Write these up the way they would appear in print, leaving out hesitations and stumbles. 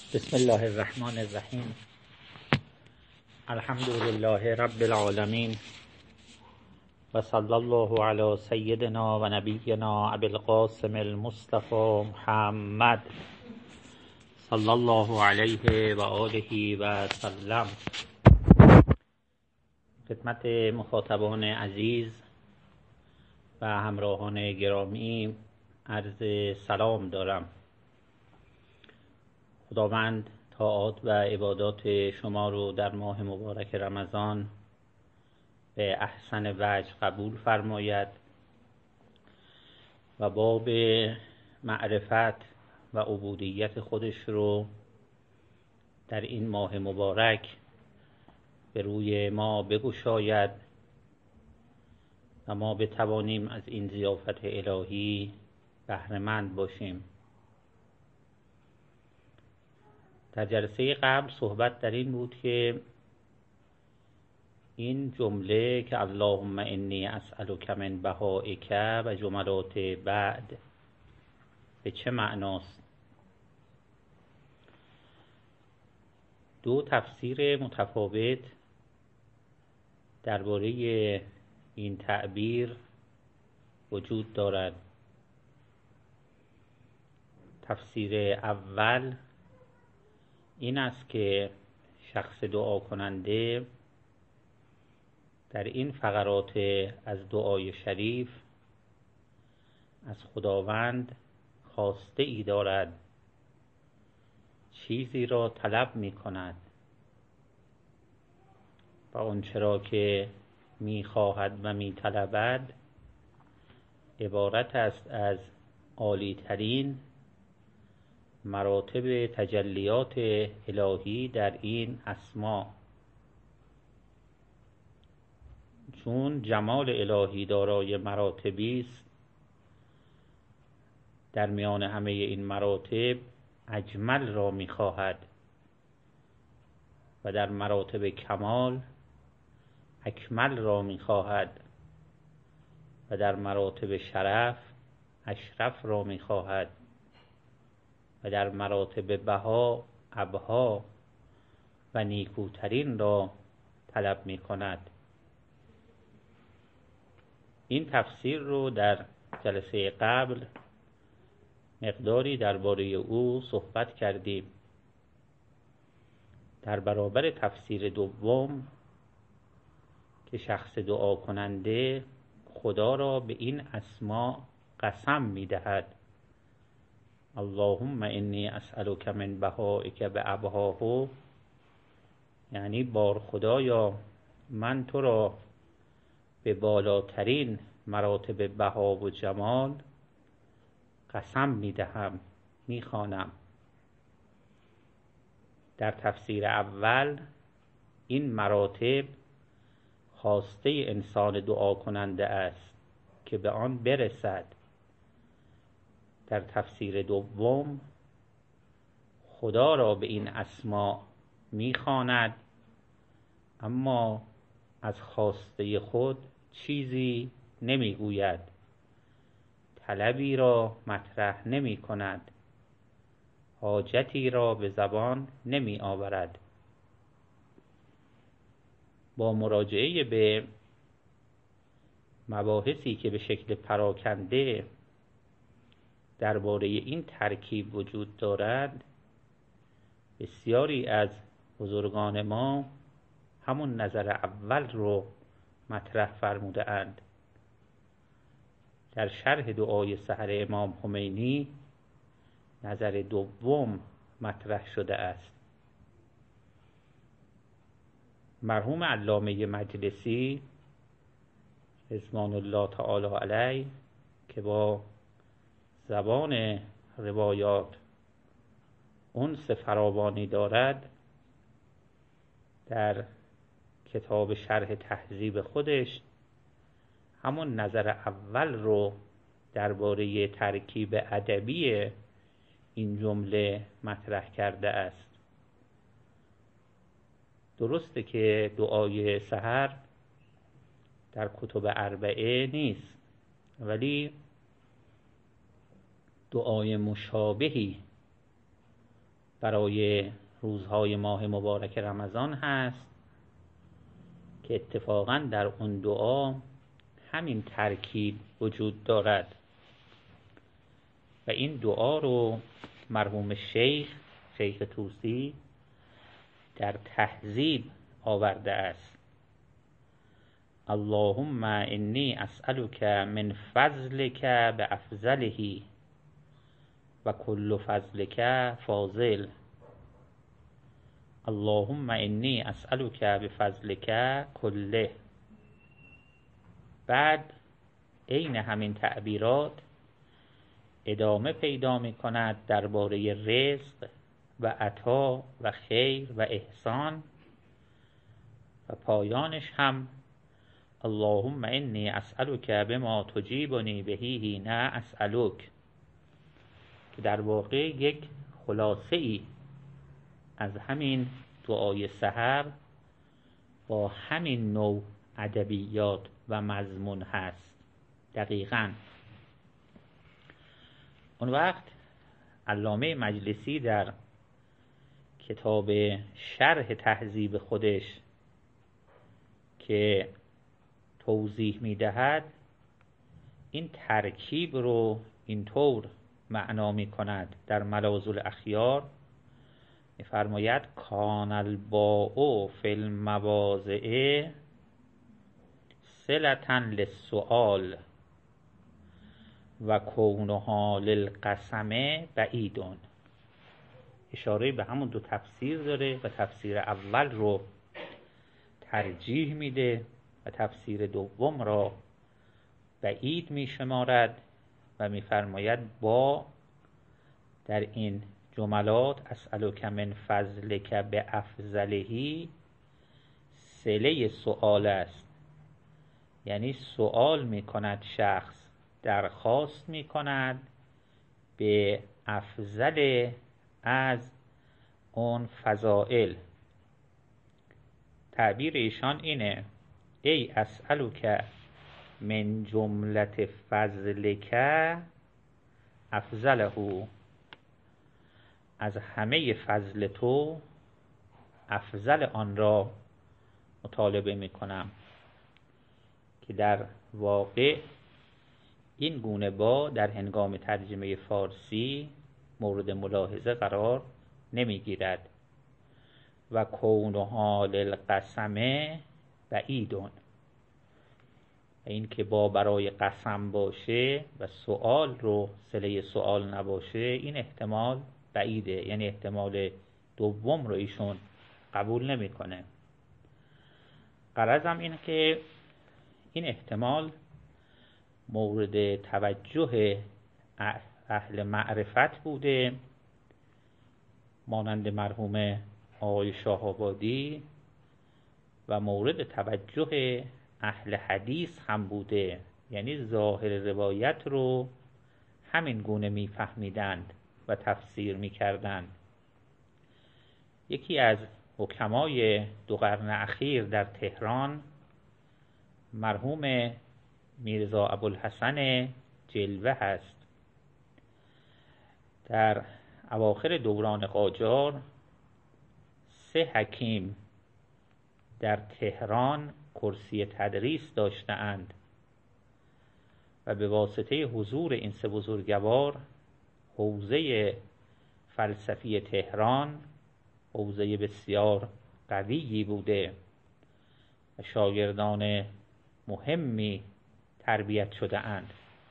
بسم الله الرحمن الرحیم. الحمد لله رب العالمین و صلی الله علی سیدنا و نبینا ابی القاسم المصطفى محمد صلی الله علیه و آله و سلم. خدمت مخاطبان عزیز و همراهان گرامی عرض سلام دارم. خداوند طاعات و عبادات شما رو در ماه مبارک رمضان به احسن وجه قبول فرماید و باب معرفت و عبودیت خودش رو در این ماه مبارک به روی ما بگشاید و ما بتوانیم از این ضیافت الهی بهره‌مند باشیم. در جلسه قبل صحبت در این بود که این جمله که اللهم انی اسألک من بهائک و جملات بعد به چه معناست؟ دو تفسیر متفاوت درباره این تعبیر وجود دارد. تفسیر اول این است که شخص دعا کننده در این فقرات از دعای شریف از خداوند خواسته ای دارد، چیزی را طلب می کند و آنچه را که می خواهد و می طلبد عبارت است از عالی ترین مراتب تجلیات الهی در این اسما. چون جمال الهی دارای مراتبی است، در میان همه این مراتب اجمل را می‌خواهد و در مراتب کمال اکمل را می‌خواهد و در مراتب شرف اشرف را می‌خواهد و در مراتب بها ابها و نیکوترین را طلب می کند. این تفسیر رو در جلسه قبل مقداری درباره او صحبت کردیم. در برابر تفسیر دوم که شخص دعا کننده خدا را به این اسما قسم می دهد، اللهم انی اسألک من بهائک بابهاه، یعنی بار خدایا من تو را به بالاترین مراتب بها و جمال قسم میدهم، میخوانم. در تفسیر اول این مراتب خواسته انسان دعا کننده است که به آن برسد. در تفسیر دوم خدا را به این اسما میخواند اما از خواسته خود چیزی نمیگوید، طلبی را مطرح نمی کند، حاجتی را به زبان نمی آورد. با مراجعه به مباحثی که به شکل پراکنده درباره این ترکیب وجود دارد، بسیاری از بزرگان ما همون نظر اول رو مطرح فرموده اند. در شرح دعای سحر امام خمینی نظر دوم مطرح شده است. مرحوم علامه مجلسی رضوان الله تعالی علیه که با زبان روایات انس فراوانی دارد، در کتاب شرح تهذیب خودش همون نظر اول رو درباره ترکیب ادبی این جمله مطرح کرده است. درسته که دعای سحر در کتب اربعه نیست، ولی دعای مشابهی برای روزهای ماه مبارک رمضان هست که اتفاقاً در اون دعا همین ترکیب وجود دارد و این دعا رو مرحوم شیخ طوسی در تهذیب آورده است. اللهم انی اسألک من فضلک بافضله و کل فضلک فاضل. اللهم انی اسألک بفضلک کله. بعد عین همین تعبیرات ادامه پیدا می کند درباره رزق و عطا و خیر و احسان و پایانش هم اللهم انی اسألک بما تجیبنی بهی حین اسألک، که در واقع یک خلاصه ای از همین دعای سحر با همین نوع ادبیات و مضمون هست. دقیقاً اون وقت علامه مجلسی در کتاب شرح تهذیب خودش که توضیح می‌دهد این ترکیب رو اینطور معنا می‌کند. در ملاذ الاخیار می‌فرماید کان الباء فی المواضع صلة للسؤال و کونها للقسم بعیدون. اشاره به همون دو تفسیر داره و تفسیر اول رو ترجیح میده و تفسیر دوم را بعید میشمارد و میفرماید با در این جملات اسألک من فضلک بافضله صله سؤال است، یعنی سؤال میکند شخص، درخواست میکند به افضل از اون فضائل. تعبیر ایشان اینه ای اسألک من جملت فضلک افضله، از همه فضل تو افضل آن را مطالبه میکنم، که در واقع این گونه با در هنگام ترجمه فارسی مورد ملاحظه قرار نمیگیرد. و کونها للقسم بعیدون، این که با برای قسم باشه و سؤال رو صله سؤال نباشه این احتمال بعیده، یعنی احتمال دوم رو ایشون قبول نمیکنه. غرضم اینه که این احتمال مورد توجه اهل معرفت بوده، مانند مرحوم آقای شاه‌آبادی، و مورد توجه اهل حدیث هم بوده، یعنی ظاهر روایت رو همین گونه میفهمیدند و تفسیر میکردند. یکی از حکمای 2 قرن اخیر در تهران مرحوم میرزا ابوالحسن جلوه هست. در اواخر دوران قاجار 3 حکیم در تهران کرسی تدریس داشتند و به واسطه حضور این 3 بزرگوار حوزه فلسفی تهران حوزه بسیار قویی بوده و شاگردان مهمی تربیت شده اند.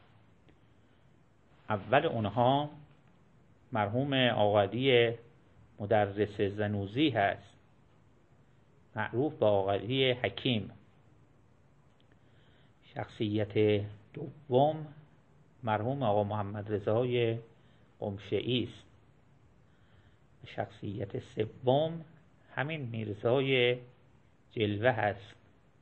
اول اونها مرحوم آقایی مدرس زنوزی هست، معروف به آقایی حکیم. شخصیت دوم مرحوم آقا محمد رضای قمشه‌ای است. شخصیت سوم همین میرزای جلوه هست.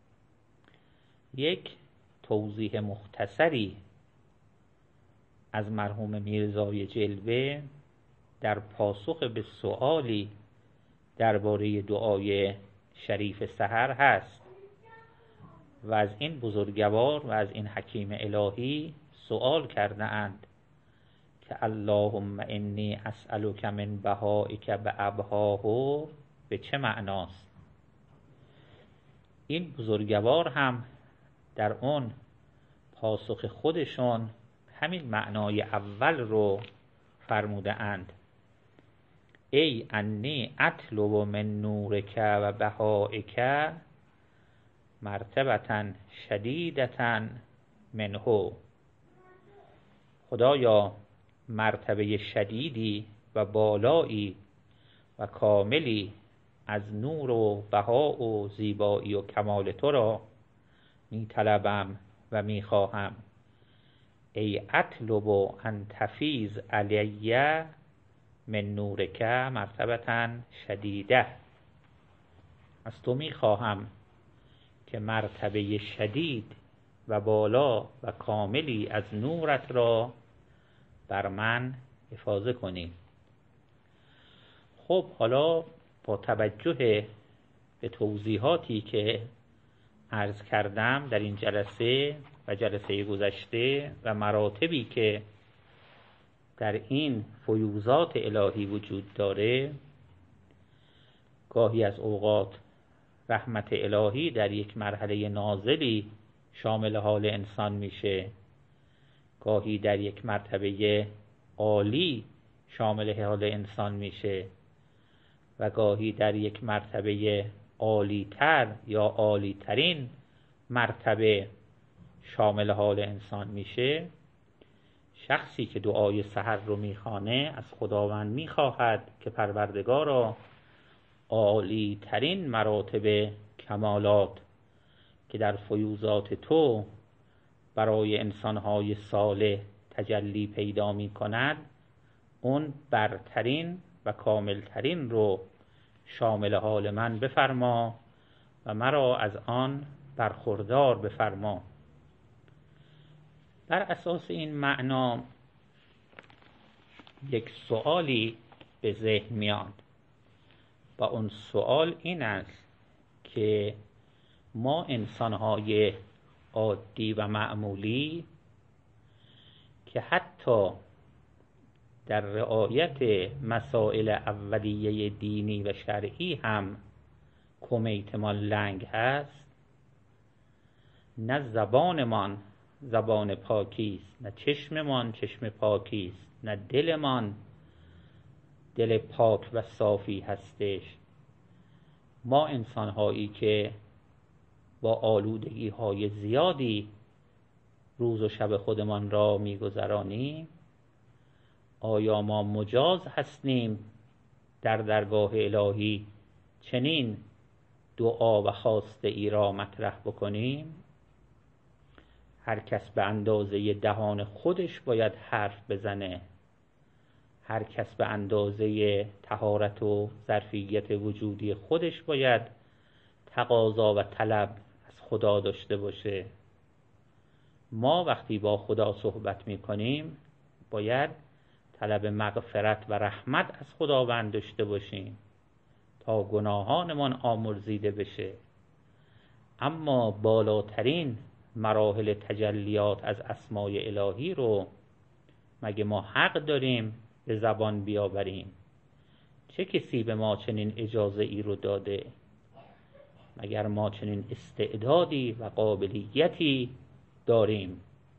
یک توضیح مختصری از مرحوم میرزای جلوه در پاسخ به سؤالی درباره دعای شریف سحر هست و از این بزرگوار و از این حکیم الهی سؤال کرده اند که اللهم انی اسألک من بهائک بأبهاه به چه معناست. این بزرگوار هم در اون پاسخ خودشون همین معنای اول رو فرموده اند. ای انی اطلب من نورک و بهائک مرتبة شدیدة منه. خدایا مرتبه شدیدی و بالایی و کاملی از نور و بها و زیبایی و کمال تو را می طلبم و می خواهم. ای اطلب ان تفیض علی من نورک مرتبة شدیده. از تو می خواهم که مرتبه شدید و بالا و کاملی از نورت را بر من افاضه کنی. خب حالا با توجه به توضیحاتی که عرض کردم در این جلسه و جلسه گذشته و مراتبی که در این فیوضات الهی وجود داره، گاهی از اوقات رحمت الهی در یک مرحله نازلی شامل حال انسان میشه، گاهی در یک مرتبه عالی شامل حال انسان میشه و گاهی در یک مرتبه عالی تر یا عالی ترین مرتبه شامل حال انسان میشه. شخصی که دعای سحر رو میخوانه از خداوند میخواهد که پروردگارا عالی ترین مراتب کمالات که در فیوضات تو برای انسانهای صالح تجلی پیدا می کند، اون برترین و کاملترین رو شامل حال من بفرما و مرا از آن برخوردار بفرما. بر اساس این معنا یک سؤالی به ذهن میاد و اون سؤال این است که ما انسانهای عادی و معمولی که حتی در رعایت مسائل اولیه دینی و شرعی هم کمیتمان لنگ هست، نه زبانمان زبان پاکی است، نه چشممان چشم پاکی است، نه دلمان دل پاک و صافی هستش. ما انسانهایی که با آلودگی های زیادی روز و شب خودمان را میگذرانیم، آیا ما مجاز هستیم در درگاه الهی چنین دعا و خواسته ای را مطرح بکنیم؟ هر کس به اندازه دهان خودش باید حرف بزنه، هر کس به اندازه طهارت و ظرفیت وجودی خودش باید تقاضا و طلب از خدا داشته باشه. ما وقتی با خدا صحبت می کنیم باید طلب مغفرت و رحمت از خداوند داشته باشیم تا گناهانمان آمرزیده بشه. اما بالاترین مراحل تجلیات از اسمای الهی رو مگه ما حق داریم به زبان بیاوریم؟ چه کسی به ما چنین اجازه ای رو داده؟ مگر ما چنین استعدادی و قابلیتی داریم؟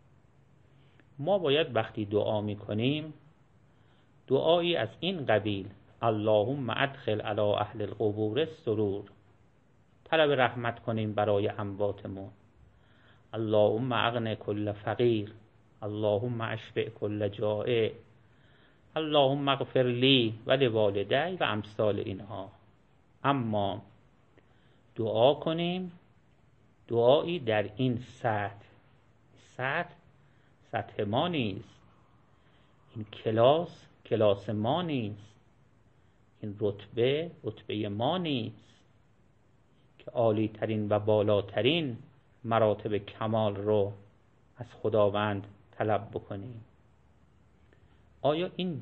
ما باید وقتی دعا می کنیم دعایی از این قبیل: اللهم ادخل علی اهل القبور السرور، طلب رحمت کنیم برای امواتمون. اللهم اغن کل فقیر، اللهم اشفع کل جائع، اللهم اغفر لی و لوالدی و امثال اینها. اما دعا کنیم دعایی در این سطح ما نیست، این کلاس ما نیست، این رتبه ما نیست که عالی ترین و بالاترین مراتب کمال رو از خداوند طلب بکنیم. آیا این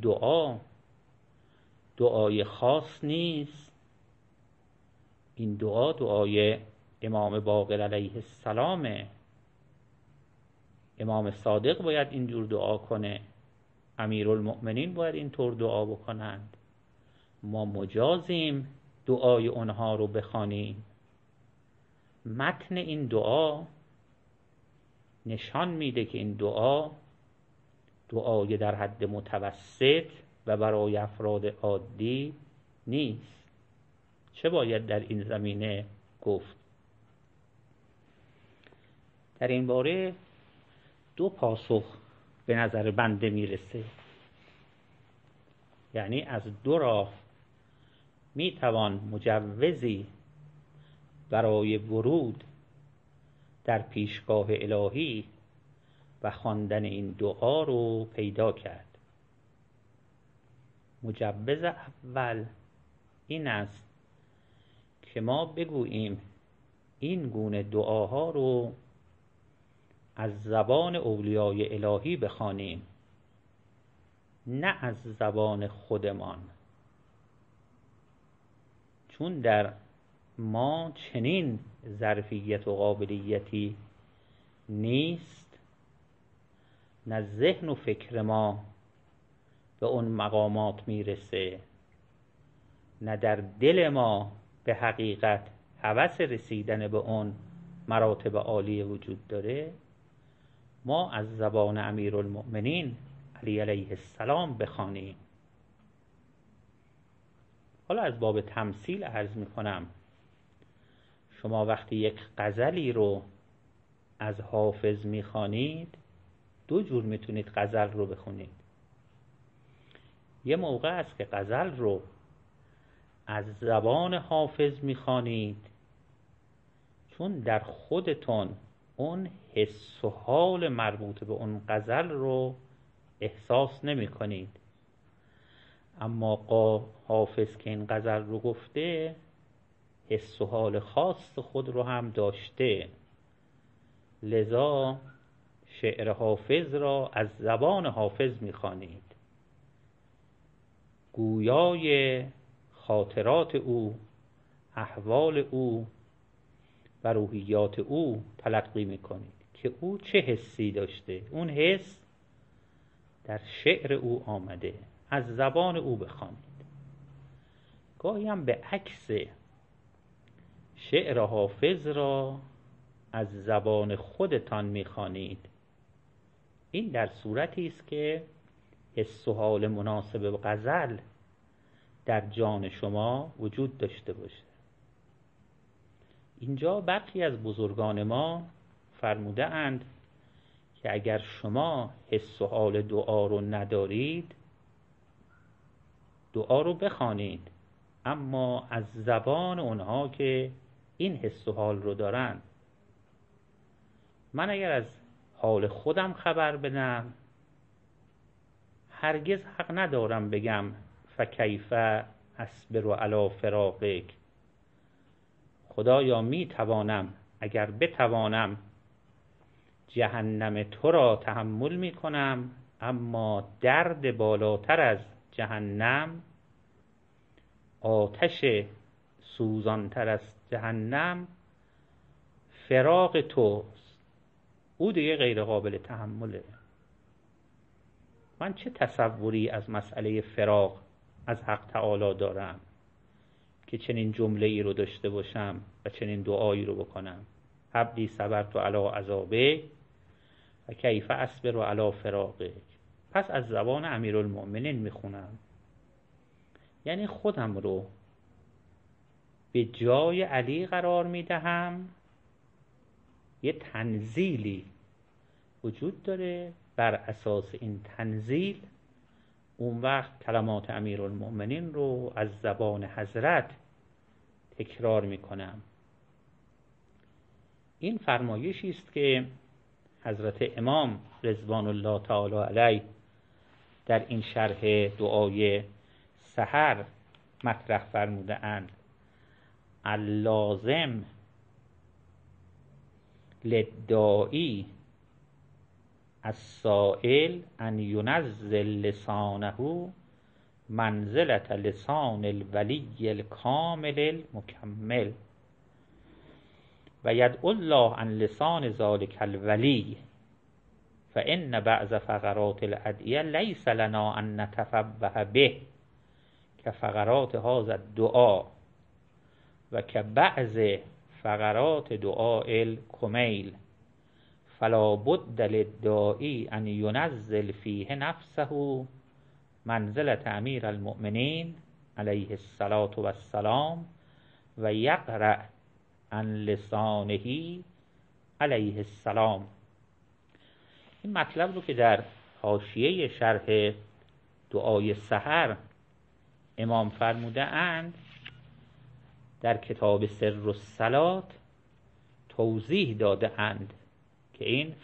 دعای خاص نیست؟ این دعای امام باقر علیه السلامه. امام صادق باید اینجور دعا کنه: امیرالمؤمنین باید اینطور دعا بکنند. ما مجازیم دعای اونها رو بخوانیم. متن این دعا نشان میده که این دعای در حد متوسط و برای افراد عادی نیست. چه باید در این زمینه گفت؟ در این باره دو پاسخ به نظر بنده میرسه. یعنی از دو راه میتوان مجوزی برای ورود در پیشگاه الهی و خواندن این دعا رو پیدا کرد. مجوز اول این است که ما بگوییم این گونه دعاها رو از زبان اولیای الهی بخوانیم، نه از زبان خودمان، چون در ما چنین ظرفیت و قابلیتی نیست، نه ذهن و فکر ما به اون مقامات میرسه، نه در دل ما به حقیقت هوس رسیدن به اون مراتب عالی وجود داره. ما از زبان امیرالمؤمنین علی علیه السلام بخوانیم. حالا از باب تمثیل عرض میکنم، شما وقتی یک غزلی رو از حافظ میخوانید، دو جور میتونید غزل رو بخونید. یه موقع است که غزل رو از زبان حافظ میخوانید، چون در خودتون اون حس و حال مربوط به اون غزل رو احساس نمی کنید. اما حافظ که این غزل رو گفته، حس و حال خاص خود رو هم داشته، لذا شعر حافظ را از زبان حافظ می‌خوانید. گویای خاطرات او، احوال او و روحیات او تلقی می‌کنید که او چه حسی داشته. اون حس در شعر او آمده، از زبان او بخوانید. گاهی هم به عکس شعر حافظ را از زبان خودتان می‌خوانید. این در صورتی است که حس و حال مناسب به غزل در جان شما وجود داشته باشه. اینجا برخی از بزرگان ما فرموده اند که اگر شما حس و حال دعا رو ندارید، دعا رو بخوانید، اما از زبان اونها که این حس و حال رو دارن. من اگر از حال خودم خبر بدم، هرگز حق ندارم بگم فکیف اصبر علی فراقک. خدایا می توانم، اگر بتوانم، جهنم تو را تحمل می کنم، اما درد بالاتر از جهنم، آتش سوزانتر از جهنم فراق توست. او دیگه غیر قابل تحمله. من چه تصوری از مسئله فراق از حق تعالی دارم که چنین جمله ای رو داشته باشم و چنین دعایی رو بکنم؟ عبدی صبرت علی عذابک و کیف اصبر علی فراقک. پس از زبان امیرالمؤمنین میخونم، یعنی خودم رو به جای علی قرار میدهم. یه تنزیلی وجود داره، بر اساس این تنزیل اون وقت کلمات امیرالمؤمنین رو از زبان حضرت تکرار میکنم. این فرمایشی است که حضرت امام رضوان الله تعالی علیه در این شرح دعای سحر مطرح فرموده اند: اللازم للداعی السائل ان ینزل لسانه منزلة لسان الولی الکامل المکمل و یدعو الله عن لسان ذلک الولی فإن بعض فقرات الأدعیه لیس لنا ان نتفوه به كفقرات هذا الدعاء و كبعض فقرات دعاء الكميل فلا بد للداعی ان ينزل فيه نفسه منزلة امیر المؤمنین علیه الصلاة والسلام و یقرأ عن لسانه علیه السلام. این مطلب رو که در حاشیه شرح دعای سحر امام فرموده اند در کتاب سر الصلاة توضیح داده اند که این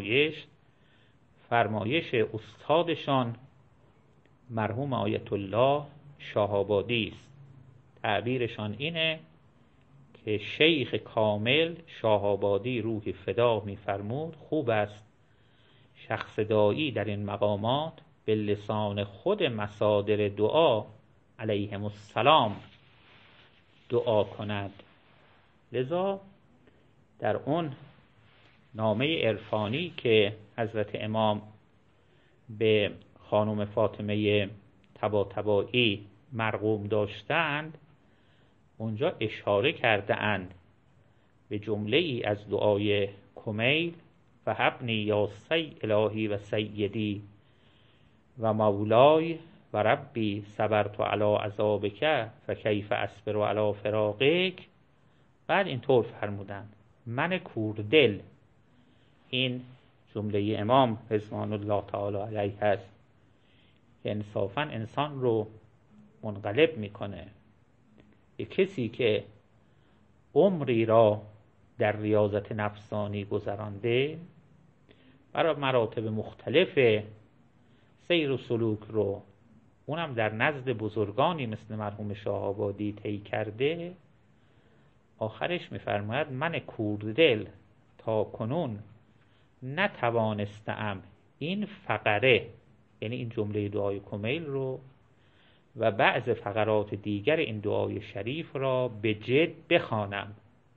فرمایش استادشان مرحوم آیت الله شاهآبادی است. تعبیرشان اینه که شیخ کامل شاهآبادی روح فدا می‌فرمود خوب است شخص داعی در این مقامات به لسان خود مصادر دعا علیهم السلام دعا کند. لذا در اون نامه عرفانی که حضرت امام به خانم فاطمه طباطبایی مرقوم داشتند اونجا اشاره کرده اند به جمله ای از دعای کمیل و حبنی یا الهی و سیدی و مولای و ربی صبرت علی عذابک فکیف اصبر علی فراقک. بعد اینطور فرمودن من کوردل، این جمله امام رضوان الله تعالی علیه هست که انصافا انسان رو منقلب میکنه. یک کسی که عمری را در ریاضت نفسانی گذرانده برای مراتب مختلف سیر و سلوک رو اونم در نزد بزرگانی مثل مرحوم شاهآبادی طی کرده، آخرش میفرماید من کوردل تا کنون نتوانستم این فقره، یعنی این جمله دعای کمیل رو و بعض فقرات دیگر این دعای شریف را به جد بخوانم،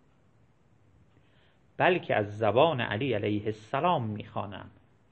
بلکه از زبان علی علیه السلام میخوانم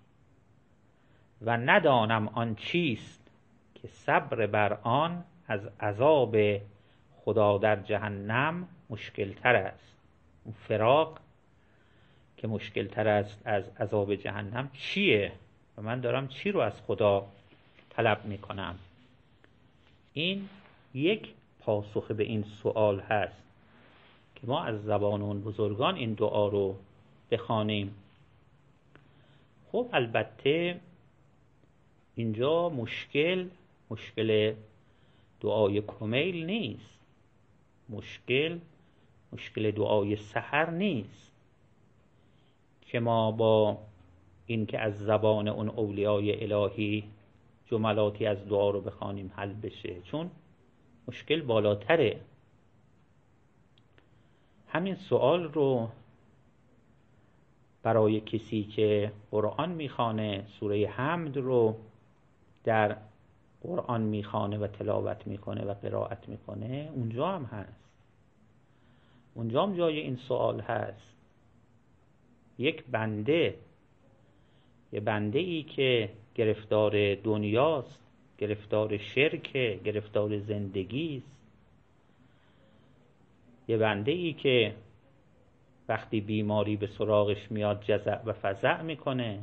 و ندانم آن چیست که صبر بر آن از عذاب خدا در جهنم مشکل تر است. اون فراق که مشکل تر است از عذاب جهنم چیه و من دارم چی رو از خدا طلب میکنم؟ این یک پاسخ به این سوال هست که ما از زبان اون بزرگان این دعا رو بخوانیم. خب البته اینجا مشکل دعای کمیل نیست، مشکل دعای سحر نیست که ما با این که از زبان اون اولیای الهی جملاتی از دعا رو بخوانیم حل بشه، چون مشکل بالاتره. همین سوال رو برای کسی که قرآن میخوانه، سوره حمد رو در قرآن میخوانه و تلاوت میکنه و قرائت میکنه، اونجا هم هست، اونجا هم جای این سوال هست. یه بنده ای که گرفتار دنیاست، گرفتار شرکه، گرفتار زندگیست، یه بنده ای که وقتی بیماری به سراغش میاد جزع و فزع میکنه،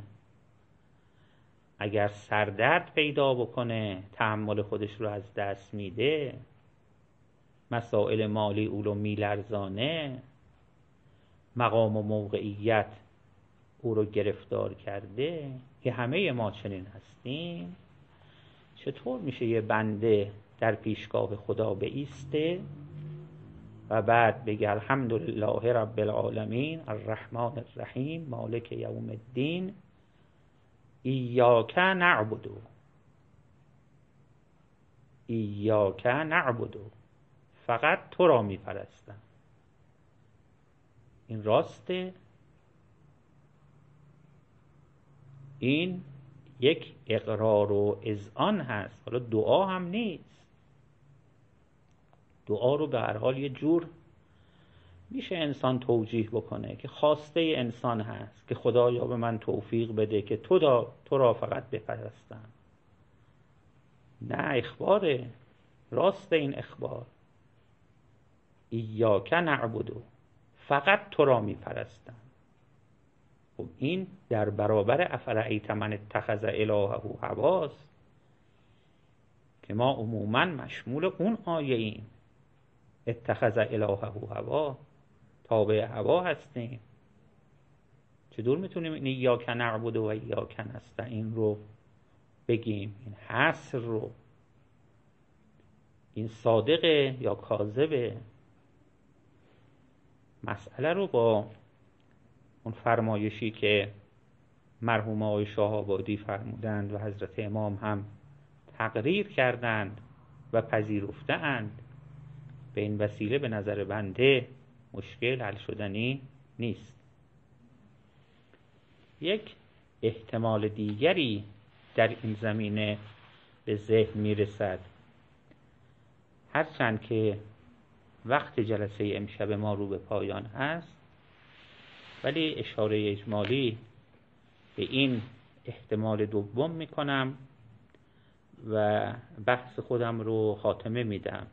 اگر سردرد پیدا بکنه تحمل خودش رو از دست میده، مسائل مالی او رو میلرزانه، مقام و موقعیت او رو گرفتار کرده، که همه ما چنین هستیم. چطور میشه یه بنده در پیشگاه خدا بایسته و بعد بگه الحمدلله رب العالمین الرحمن الرحیم مالک یوم الدین ایاک نعبد، فقط تو را میپرستم؟ این راسته؟ این یک اقرار و اذعان هست. حالا دعا هم نیست، دعا رو به هر حال یه جور میشه انسان توجیه بکنه که خواسته انسان هست که خدایا به من توفیق بده که تو را فقط بپرستم. نه، اخباره، راست این اخبار. ایاک نعبد، فقط تو را میپرستم. خب این در برابر افرأیت من اتخذ الهه هواست که ما عموما مشمول اون آیه ایم. اتخذ الهه هوا، تابع هوا هستیم. چطور میتونیم این ایاک نعبد و ایاک نستعین رو بگیم؟ این حصر رو، این صادقه یا کاذبه؟ مسئله رو با اون فرمایشی که مرحوم آقای شاه آبادی فرمودند و حضرت امام هم تقریر کردند و پذیرفتند، به این وسیله به نظر بنده مشکل حل شدنی نیست. یک احتمال دیگری در این زمینه به ذهن میرسد، هرچند که وقت جلسه امشب ما رو به پایان هست، ولی اشاره اجمالی به این احتمال دوم میکنم و بحث خودم رو خاتمه میدم.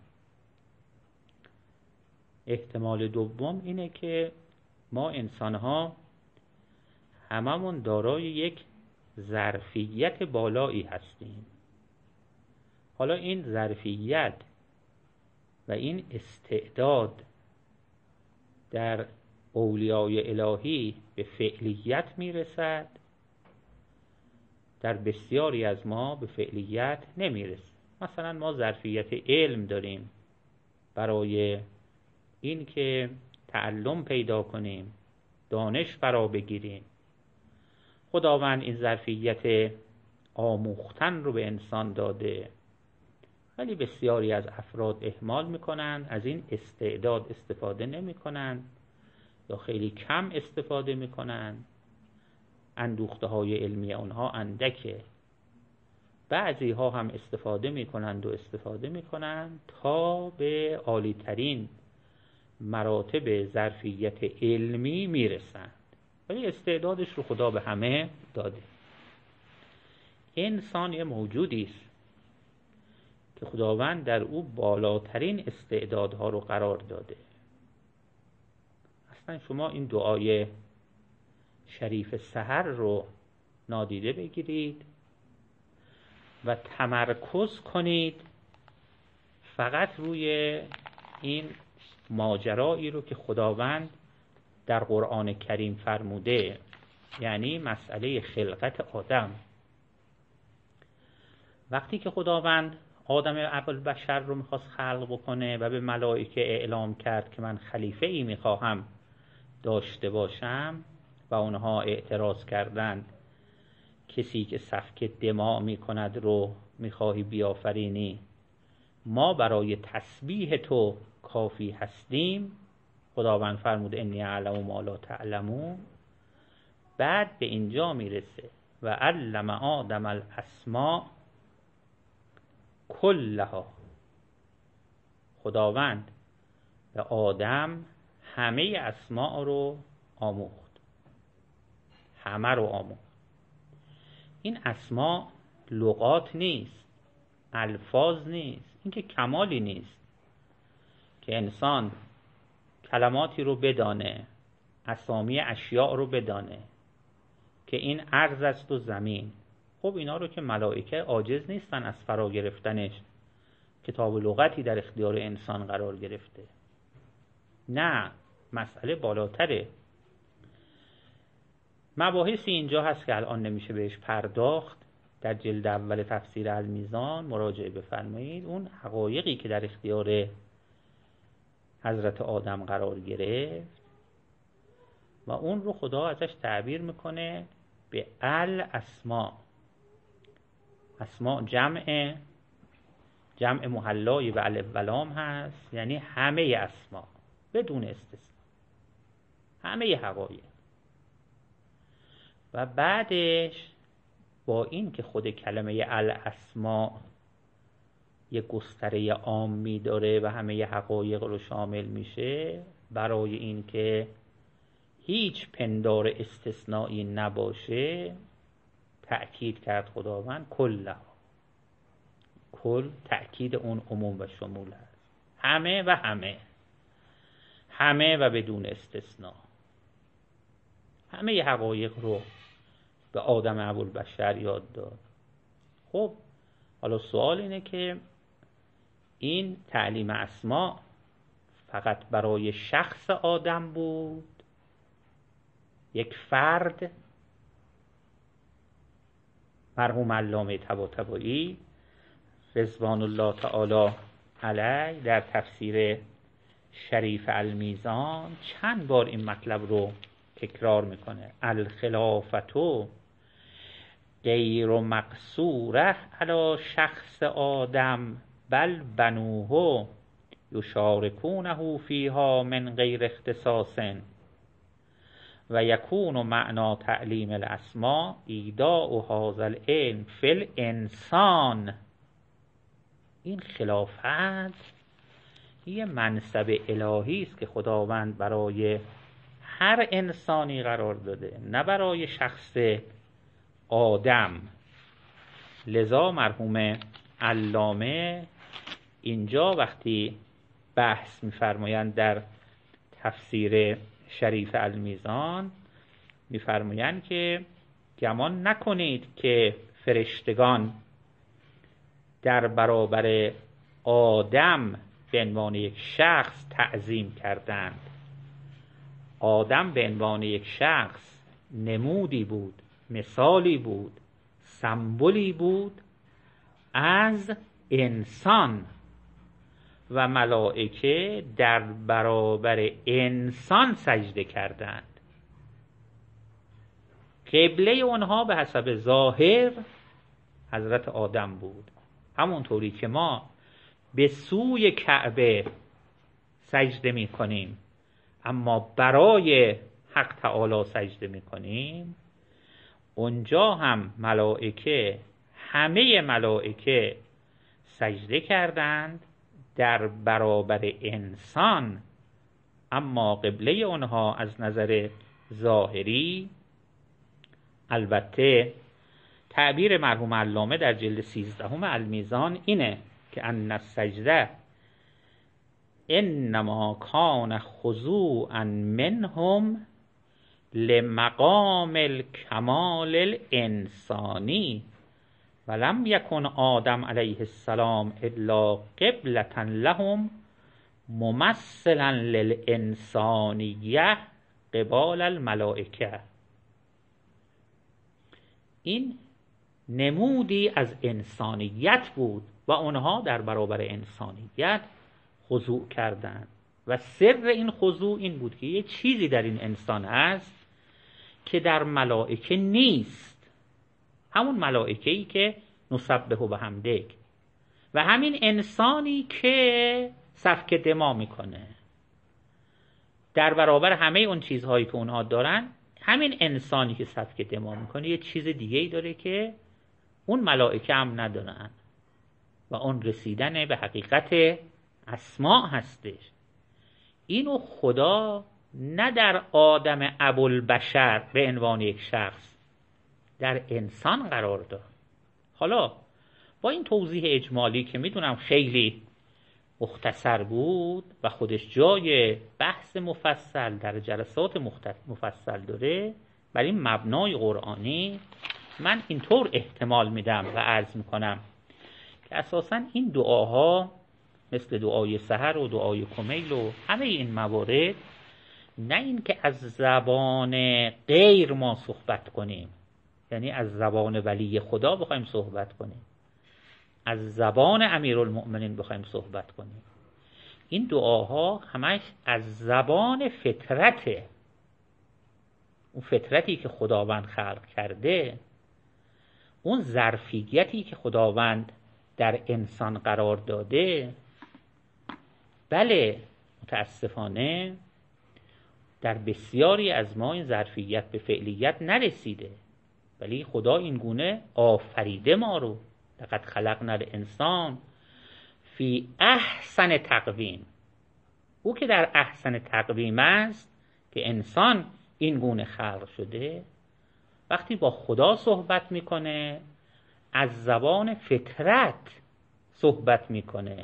احتمال دوم اینه که ما انسان‌ها هممون دارای یک ظرفیت بالایی هستیم. حالا این ظرفیت و این استعداد در اولیای الهی به فعلیت میرسد، در بسیاری از ما به فعلیت نمیرسه. مثلا ما ظرفیت علم داریم برای این که تعلم پیدا کنیم، دانش فرا بگیریم. خداوند این ظرفیت آموختن رو به انسان داده، ولی بسیاری از افراد اهمال میکنند، از این استعداد استفاده نمیکنند یا خیلی کم استفاده میکنند. اندوخته های علمی اونها اندکه. بعضی ها هم استفاده میکنند تا به عالی ترین مراتب ظرفیت علمی میرسند، ولی استعدادش رو خدا به همه داده. انسان یه موجودی است که خداوند در او بالاترین استعدادها رو قرار داده. اصلا شما این دعای شریف سحر رو نادیده بگیرید و تمرکز کنید فقط روی این ماجرایی رو که خداوند در قرآن کریم فرموده، یعنی مسئله خلقت آدم. وقتی که خداوند آدم ابوالبشر رو میخواست خلق بکنه و به ملائکه اعلام کرد که من خلیفه ای میخواهم داشته باشم و اونها اعتراض کردند کسی که سفک دماء میکند رو میخواهی بیافرینی، ما برای تسبیح تو کافی هستیم. خداوند فرمود انی اعلم ما لا تعلمون. بعد به اینجا میرسه و علم آدم الاسماء کلها. خداوند به آدم همه اسماء رو آموخت، همه رو آموخت. این اسماء لغات نیست، الفاظ نیست. این که کمالی نیست که انسان کلماتی رو بدانه، اسامی اشیاء رو بدانه که این ارض است و زمین. خب اینا رو که ملائکه عاجز نیستن از فرا گرفتنش، کتاب لغتی در اختیار انسان قرار گرفته. نه، مسئله بالاتره. مباحثی اینجا هست که الان نمیشه بهش پرداخت. در جلد اول تفسیر المیزان مراجعه بفرمایید. اون حقایقی که در اختیار حضرت آدم قرار گرفت و اون رو خدا ازش تعبیر میکنه به الاسماء. اسماء جمع محلای به الف و لام هست، یعنی همه اسماء بدون استثنا، همه حقایق. و بعدش با این که خود کلمه الاسماء یه گستره عامی داره و همه حقایق رو شامل میشه، برای این که هیچ پندار استثنایی نباشه تأکید کرد خداوند کل تأکید اون عموم و شمول هست، همه و همه، همه و بدون استثناء، همه ی حقایق رو به آدم ابوالبشر یاد داد. خب حالا سوال اینه که این تعلیم اسماء فقط برای شخص آدم بود، یک فرد؟ مرحوم علامه طباطبایی رضوان الله تعالی علیه در تفسیر شریف المیزان چند بار این مطلب رو تکرار میکنه. الخلافتو غیر مقصوره علی شخص آدم بل بنوه یشارکونه فیها من غیر اختصاص و یکون معنا تعلیم الاسماء ایداء هذا العلم فی الانسان. این خلافت یه منصب الهی است که خداوند برای هر انسانی قرار داده، نه برای شخص آدم. لذا مرحوم علامه اینجا وقتی بحث می‌فرمایند در تفسیر شریف المیزان، می‌فرمایند که گمان نکنید که فرشتگان در برابر آدم به عنوان یک شخص تعظیم کردند. آدم به عنوان یک شخص نمودی بود، مثالی بود، سمبولی بود از انسان، و ملائکه در برابر انسان سجده کردند. قبله اونها به حسب ظاهر حضرت آدم بود، همونطوری که ما به سوی کعبه سجده می کنیم اما برای حق تعالی سجده می کنیم، اونجا هم ملائکه، همه ملائکه سجده کردند در برابر انسان، اما قبله اونها از نظر ظاهری، البته تعبیر مرحوم علامه در جلد 13 المیزان اینه که ان السجده انما کان خضوعا منهم لمقام الکمال الانسانی ولم یکن آدم علیه السلام الا قبلة لهم ممثلا للانسانیه قبال الملائکه. این نمودی از انسانیت بود و اونها در برابر انسانیت خضوع کردند و سر این خضوع این بود که یه چیزی در این انسان هست که در ملائکه نیست، همون ملائکه‌ای که نسبح بحمدک، و همین انسانی که سفک دماء میکنه در برابر همه اون چیزهایی که اونها دارن. همین انسانی که سفک دماء میکنه یه چیز دیگه‌ای داره که اون ملائکه هم ندارن و اون رسیدن به حقیقت اسماء هستش. اینو خدا نه در آدم ابوالبشر به عنوان یک شخص، در انسان قرار داد. حالا با این توضیح اجمالی که میدونم خیلی مختصر بود و خودش جای بحث مفصل در جلسات مفصل داره، بر این مبنای قرآنی من اینطور احتمال میدم و عرض میکنم که اساساً این دعاها مثل دعای سحر و دعای کمیل و همه این موارد، نه این که از زبان غیر ما صحبت کنیم، یعنی از زبان ولی خدا بخوایم صحبت کنیم، از زبان امیرالمؤمنین بخوایم صحبت کنیم. این دعاها همش از زبان فطرته، اون فطرتی که خداوند خلق کرده، اون ظرفیتی که خداوند در انسان قرار داده. بله متاسفانه در بسیاری از ما این ظرفیت به فعلیت نرسیده، ولی خدا این گونه آفریده ما رو. لقد خلقنا الانسان فی احسن تقویم. او که در احسن تقویم است که انسان این گونه خلق شده، وقتی با خدا صحبت میکنه از زبان فطرت صحبت میکنه.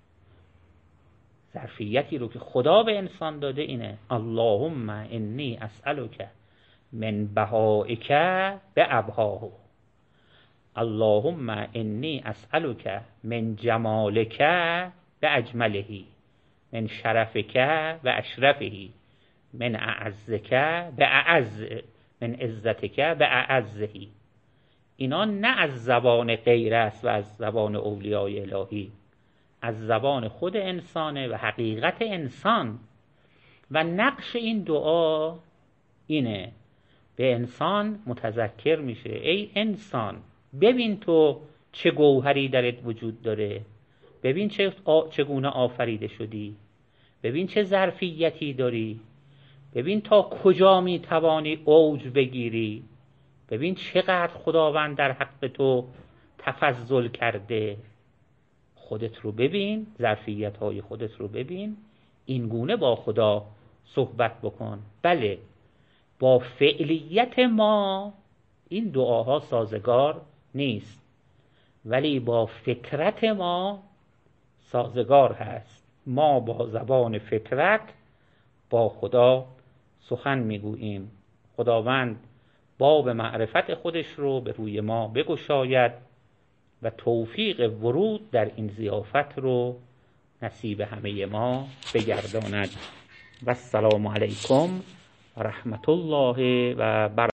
ظرفیتی رو که خدا به انسان داده اینه: اللهم انی اسألک من بهائک بابهاه، اللهم انی اسألک من جمالک باجمله، من شرفک و اشرفه، من اعزک باعز، من عزتک باعزه. اینا نه از زبان غیر است و از زبان اولیای الهی، از زبان خود انسانه و حقیقت انسان. و نقش این دعا اینه: به انسان متذکر میشه ای انسان، ببین تو چه گوهری درت وجود داره، ببین چگونه آفریده شدی، ببین چه ظرفیتی داری، ببین تا کجا میتوانی اوج بگیری، ببین چقدر خداوند در حق تو تفضل کرده. خودت رو ببین، ظرفیت‌های خودت رو ببین، این گونه با خدا صحبت بکن. بله، با فعلیت ما این دعاها سازگار نیست، ولی با فطرت ما سازگار هست. ما با زبان فطرت با خدا سخن میگوییم. خداوند باب معرفت خودش رو به روی ما بگشاید و توفیق ورود در این ضیافت رو نصیب همه ما بگرداند. و السلام علیکم و رحمت الله و برکاته.